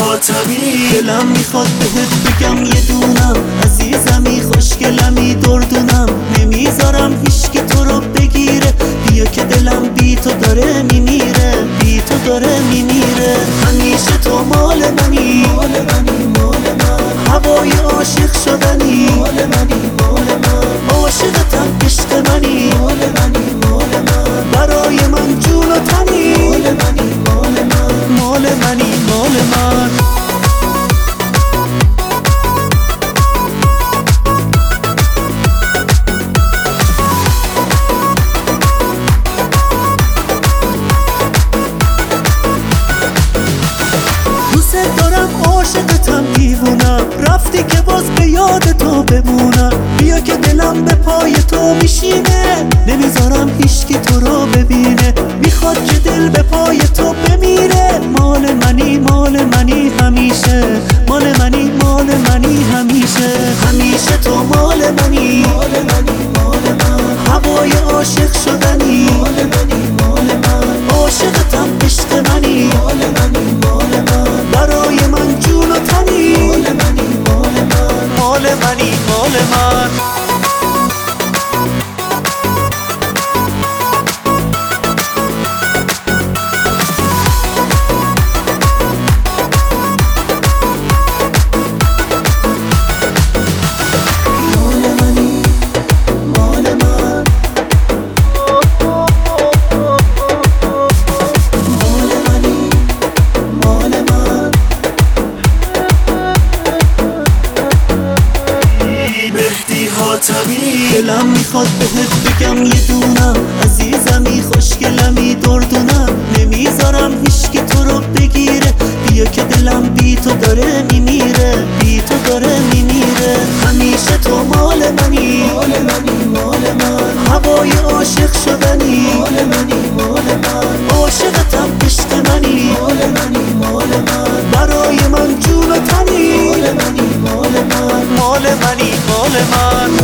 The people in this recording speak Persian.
حاتمی. دلم میخواد بهت بگم یه دونم عزیزمی، خوشگلمی، دردونم، نمیذارم هیچکی تو رو بگیره. بیا که دلم بی تو داره میمیره، بی تو داره میمیره. همیشه تو مال منی، مال منی، مال من. هوای عاشق شدنی، مال منی، مال من. عاشقتم، عشق منی، مال منی، مال من. برای من جون و تنی، مال منی، مال من. مال منی، مال من. دوست دارم، عاشقتم، دیوونم، رفتی که باز به یاد تو بمونم. بیا که دلم به پای تو میشینه، نمیذارم هیچکی تو رو ببینه. میخواد که دل به پای تو بمیره. مال منی، مال منی همیشه، مال منی، مال منی همیشه. همیشه تو مال منی، مال منی، مال من. هوای عاشق شدنی، مال منی، مال من. عاشقتم، عشق منی، مال منی، مال من. برای من جون و تنی، مال منی، مال من. مال منی، مال من. دلم میخواد بهت بگم یه دونم عزیزمی، خوشگلمی، دردونم، نمیذارم هیچکی تو رو بگیره. بیا که دلم بی تو داره میمیره، بی تو داره میمیره. همیشه تو مال منی، مال منی، مال من. هوای عاشق شدنی، مال منی، مال من. عاشقتم، عشق منی، مال منی، مال من. برای من جون و تنی، مال منی، مال من. مال منی، مال من.